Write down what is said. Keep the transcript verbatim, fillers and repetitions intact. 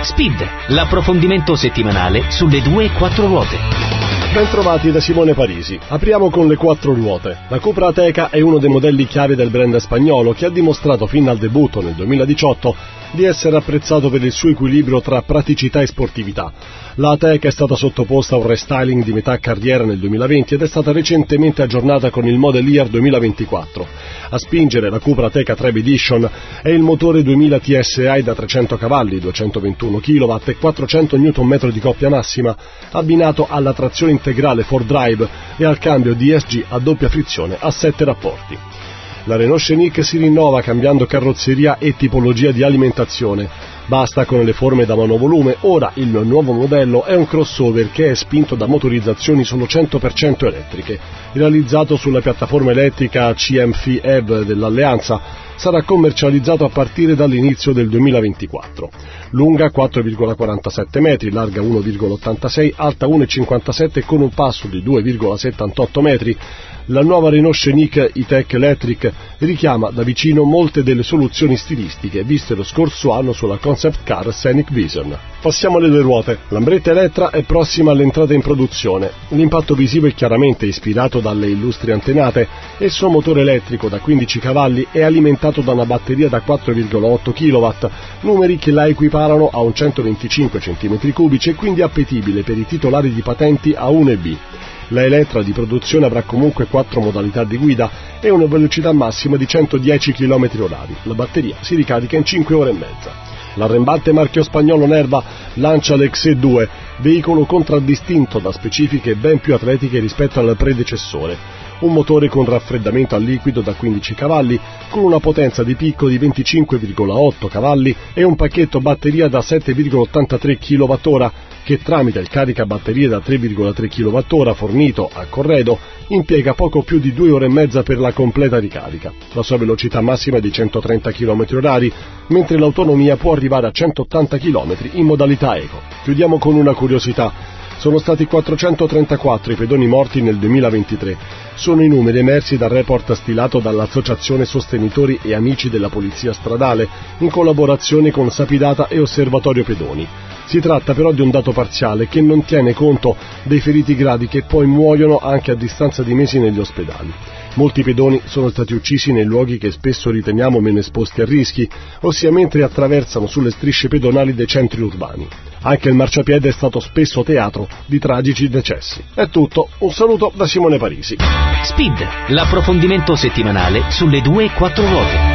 Speed, l'approfondimento settimanale sulle due e quattro ruote. Bentrovati da Simone Parisi. Apriamo con le quattro ruote. La Cupra Ateca è uno dei modelli chiave del brand spagnolo che ha dimostrato fin dal debutto nel duemiladiciotto di essere apprezzato per il suo equilibrio tra praticità e sportività. La Ateca è stata sottoposta a un restyling di metà carriera nel duemilaventi ed è stata recentemente aggiornata con il Model Year duemilaventiquattro. A spingere la Cupra Ateca Trebi Edition è il motore duemila T S I da trecento cavalli, duecentoventuno chilowatt e quattrocento newton metri di coppia massima, abbinato alla trazione integrale four drive e al cambio D S G a doppia frizione a sette rapporti. La Renault Scenic si rinnova cambiando carrozzeria e tipologia di alimentazione. Basta con le forme da monovolume, ora il nuovo modello è un crossover che è spinto da motorizzazioni solo cento per cento elettriche. Realizzato sulla piattaforma elettrica C M F E V dell'Alleanza, sarà commercializzato a partire dall'inizio del duemilaventiquattro. Lunga quattro virgola quarantasette metri, larga uno virgola ottantasei, alta uno virgola cinquantasette con un passo di due virgola settantotto metri, la nuova Renault Scenic E-Tech Electric richiama da vicino molte delle soluzioni stilistiche viste lo scorso anno sulla concept car Scenic Vision. Passiamo alle due ruote. Lambretta Elettra è prossima all'entrata in produzione. L'impatto visivo è chiaramente ispirato dalle illustri antenate e il suo motore elettrico da quindici cavalli è alimentato da una batteria da quattro virgola otto chilowatt, numeri che la equiparano a un centoventicinque centimetri cubici e quindi appetibile per i titolari di patenti A uno e B. La Elettra di produzione avrà comunque quattro modalità di guida e una velocità massima di centodieci chilometri orari. La batteria si ricarica in cinque ore e mezza. L'arrembante marchio spagnolo Nerva lancia l'X E due, veicolo contraddistinto da specifiche ben più atletiche rispetto al predecessore. Un motore con raffreddamento a liquido da quindici cavalli, con una potenza di picco di venticinque virgola otto cavalli e un pacchetto batteria da sette virgola ottantatré chilowattora che tramite il caricabatterie da tre virgola tre chilowattora fornito a corredo impiega poco più di due ore e mezza per la completa ricarica. La sua velocità massima è di centotrenta chilometri orari, mentre l'autonomia può arrivare a centottanta chilometri in modalità eco. Chiudiamo con una curiosità. Sono stati quattrocentotrentaquattro i pedoni morti nel duemilaventitré. Sono i numeri emersi dal report stilato dall'Associazione Sostenitori e Amici della Polizia Stradale in collaborazione con Sapidata e Osservatorio Pedoni. Si tratta però di un dato parziale che non tiene conto dei feriti gravi che poi muoiono anche a distanza di mesi negli ospedali. Molti pedoni sono stati uccisi nei luoghi che spesso riteniamo meno esposti a rischi, ossia mentre attraversano sulle strisce pedonali dei centri urbani. Anche il marciapiede è stato spesso teatro di tragici decessi. È tutto, un saluto da Simone Parisi. Speed, l'approfondimento settimanale sulle due e quattro ruote.